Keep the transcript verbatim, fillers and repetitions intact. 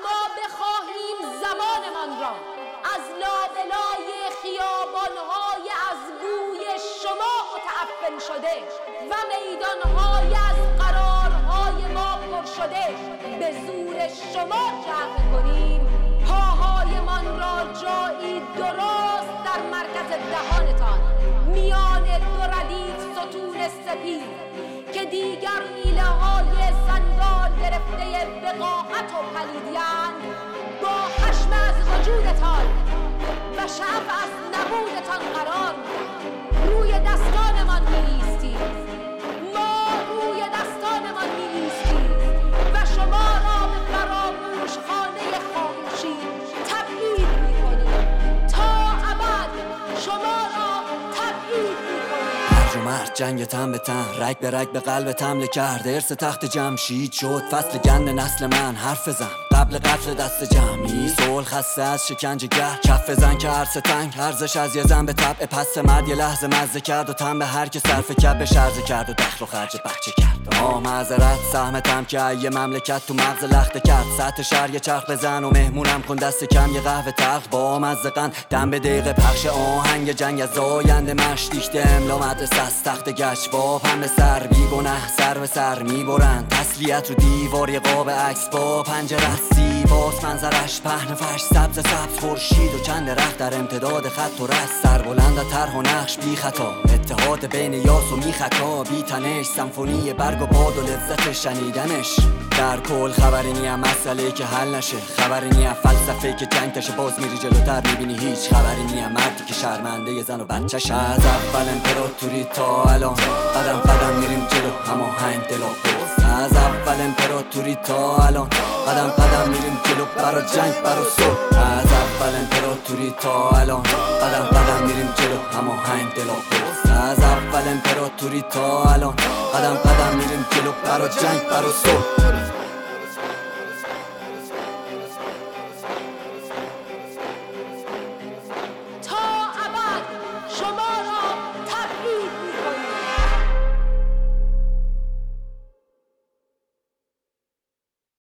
ما بخواهیم زمانمان را از لابلای خیابانهای از بوی شما متعفن شده و میدانهای از قرارهای ما پر شده به زور شما جمع کنیم، پاهایمان را جایی درست در مرکز دهانتان میان دو ردیف ستون سپید که دیگر میله های سنگار گرفته وقاحت و پلیدی‌اند با خشم از وجودتان و شعف از نبودتان قرار می‌دهیم. روی دستانمان می‌ایستیم، ما روی دستانمان می‌ایستیم و شما را به فراموش خانه خاموشی تبعید می‌کنیم. تا ابد شما را تبعید می‌کنیم. هر مرد جنگ تن به تن، رگ به رگ به قلب حمله کرد. ارث تخت جمشید شد فصل گند نسل من. حرف زن قبل قتل دست جمعی، صلح خسته از شکنجه گر. کف زن که عرصه تنگ، ارزش از یه زن به طبع پس مرد یه لحظه مزه کرد و تن به هر که صرف کرد به شرزه کرد و دخل و خرج بچه کرد. آه معذرت سهمتم که یه مملکت تو مغز لخته کرد. سطح شهر یه چرخ بزن و مهمونم کن دست کم یه قهوه تلخ با مزقن دم به دقیقه پخش آهنگ جنگ از آینده مش دیخته املا مدرسه از تخت گچ با پنبه سر بی گناه سر به سر میبرن تسلیت رو دیوار یه قاب عکس با پنجره زیباست منظرش پهن فرش سبز سبز خورشید و چند درخت در امتداد خط و رس سر بلند طرح و نقش بی خطا اتحاد بین یاس و میخکا بی تنش سمفونی برگ و باد و لذت شنیدنش در کل خبری نیم مسئله که حل نشه خبری نیم فلسفه که جنگ تشه باز میری جلوتر میبینی هیچ خبری نیم مردی که شرمنده یه زن و بچه‌ش از اول امپراتوری تا الان قدم قدم میریم جلو هماهنگ دل و پوز از اول امپراتوری تا الان قدم قدم میریم جلو برا جنگ برا صبح از اول امپراتوری تا الان قدم قدم میریم جلو هماهنگ دل و پوز از اول امپراتوری تا الان قدم قدم میریم جلو برا جنگ برا صبح